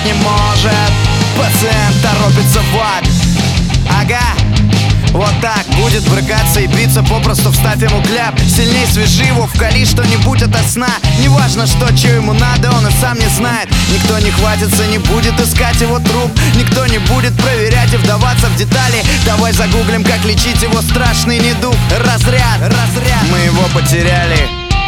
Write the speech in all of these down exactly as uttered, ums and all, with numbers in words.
медлить не может. Пациент торопится в ад. Ага, вот так будет брыкаться и биться, попросту вставь ему кляп. Сильней свяжи его, вкали что-нибудь ото сна. Неважно что, че ему надо, он и сам не знает. Никто не хватится, не будет искать его труп. Никто не будет проверять и вдаваться в детали. Давай загуглим, как лечить его страшный недуг. Разряд, разряд, мы его потеряли.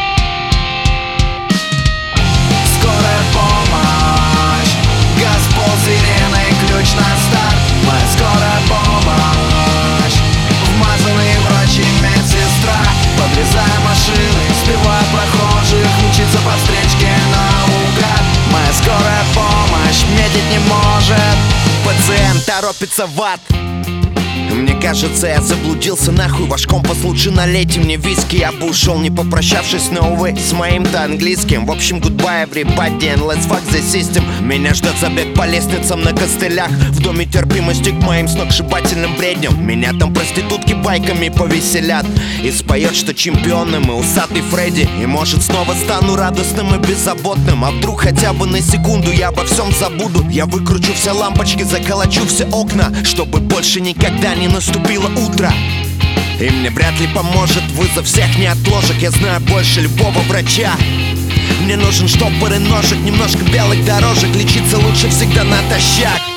Скорая помощь, газ, пол, сирена и ключ на старт. Моя скорая помощь, вмазанные врачи, медсестра. Подрезая машины, сбивая прохожих, мчится по встречке наугад. Моя скорая помощь медлить не может. Пациент торопится в ад. Мне кажется, я заблудился нахуй. Ваш компас лучше налейте мне виски. Я бы ушел, не попрощавшись, но, увы, с моим-то английским. В общем, goodbye everybody and let's fuck the system. Меня ждет забег по лестницам на костылях. В доме терпимости к моим сногсшибательным бредням. Меня там проститутки байками повеселят. И споет, что чемпионом и усатый Фредди. И может снова стану радостным и беззаботным. А вдруг хотя бы на секунду я обо всем забуду. Я выкручу все лампочки, заколочу все окна, чтобы больше никогда не наступило утро. И мне вряд ли поможет вызов всех неотложек. Я знаю больше любого врача. Мне нужен штопор и ножик, немножко белых дорожек. Лечиться лучше всегда натощак.